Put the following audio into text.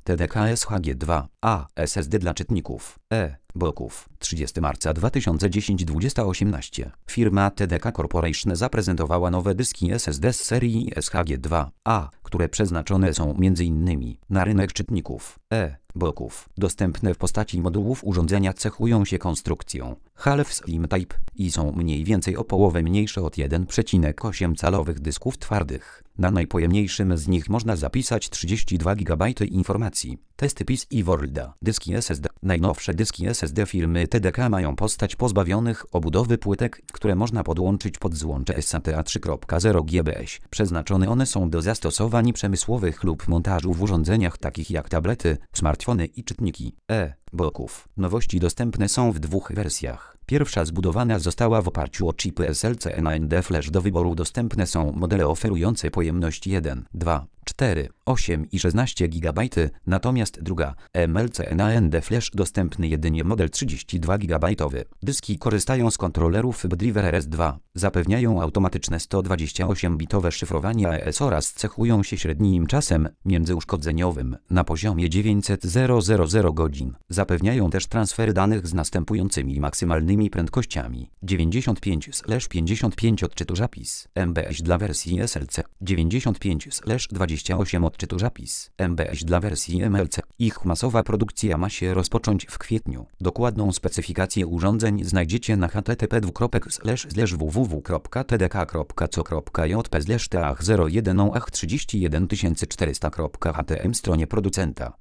TDK SHG-2A SSD dla czytników bloków 30 marca 2010 20:18. Firma TDK Corporation zaprezentowała nowe dyski SSD z serii SHG-2A, które przeznaczone są m.in. na rynek czytników bloków. Dostępne w postaci modułów urządzenia cechują się konstrukcją Half Slim Type i są mniej więcej o połowę mniejsze od 1,8 calowych dysków twardych. Na najpojemniejszym z nich można zapisać 32 GB informacji. Testy PIS i Worlda. Dyski SSD. Najnowsze dyski SSD firmy TDK mają postać pozbawionych obudowy płytek, które można podłączyć pod złącze SATA 3.0 GBS. Przeznaczone one są do zastosowań przemysłowych lub montażu w urządzeniach takich jak tablety, smartfony i czytniki bloków. Nowości dostępne są w dwóch wersjach. Pierwsza zbudowana została w oparciu o chipy SLC NAND Flash. Do wyboru dostępne są modele oferujące pojemność 1, 2, 4, 8 i 16 GB, natomiast druga, MLC NAND Flash, dostępny jedynie model 32 GB. Dyski korzystają z kontrolerów WebDriver RS2, zapewniają automatyczne 128-bitowe szyfrowanie AES oraz cechują się średnim czasem międzyuszkodzeniowym na poziomie 900,000 godzin. Zapewniają też transfery danych z następującymi maksymalnymi prędkościami: 95/55 odczytu zapis MBS dla wersji SLC, 95/28 odczytu zapis MBS dla wersji MLC. Ich masowa produkcja ma się rozpocząć w kwietniu. Dokładną specyfikację urządzeń znajdziecie na http://www.tdk.co.jp/TAH0183400.htm stronie producenta.